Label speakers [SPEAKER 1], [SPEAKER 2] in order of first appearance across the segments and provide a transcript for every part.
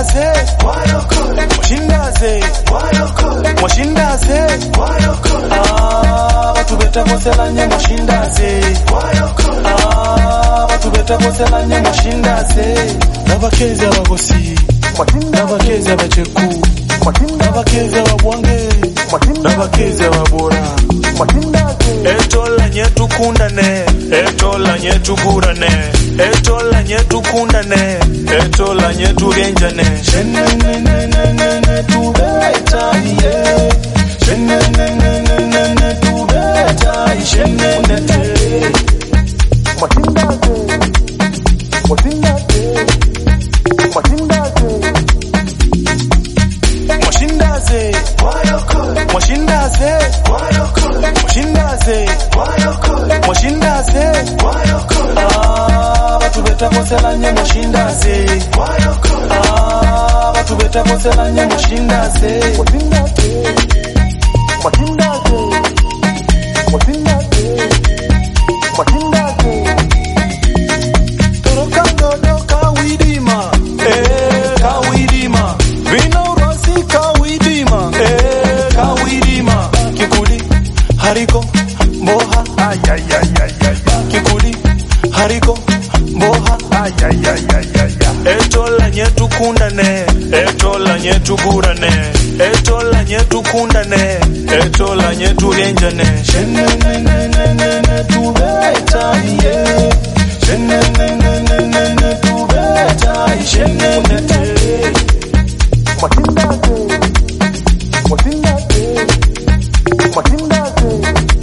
[SPEAKER 1] mwashindaze mwashindaze mwashindaze batubeta koselanye mwashindaze batubeta koselanye mwashindaze nabakezi abagosi nabakezi abacheku nabakezi ababwange nabakezi ababora etola nyetu kundane etola nyetu gurane etola nyetu kundane etola nyetu genjane shenenenenene tubeta ye shenenenenene tubeta shenenete mwashindaze mwashindaze mwashindaze mwashindaze mwashindaze mwashindaze mwashindaze batubeta koselanye mwashindaze batubeta koselanye mwashindaze mwashindaze mwashindaze mwashindaze mwashindaze toroka dodo kawidima kawidima vino rosi kawidima kawidima kikuli hariko mboha kikuli hariko mboha etola nyetu kundane etola nyetu gurane etola nyetu kundane etola nyetu genjane shenenenenene tubeta ye shenenenenene tubeta shenenete mwashindaze mwashindaze mwashindaze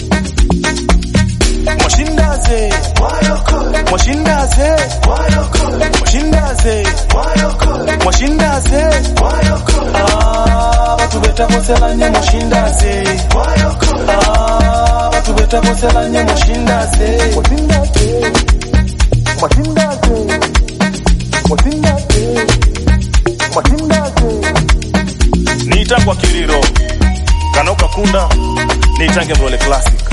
[SPEAKER 1] mwashindaze mwashindaze mwashindaze mwashindaze batubeta koselanye mwashindaze batubeta koselanye mwashindaze mwashindaze mwashindaze mwashindaze mwashindaze niita kwa kiriro kanoka kunda niitange mrole classic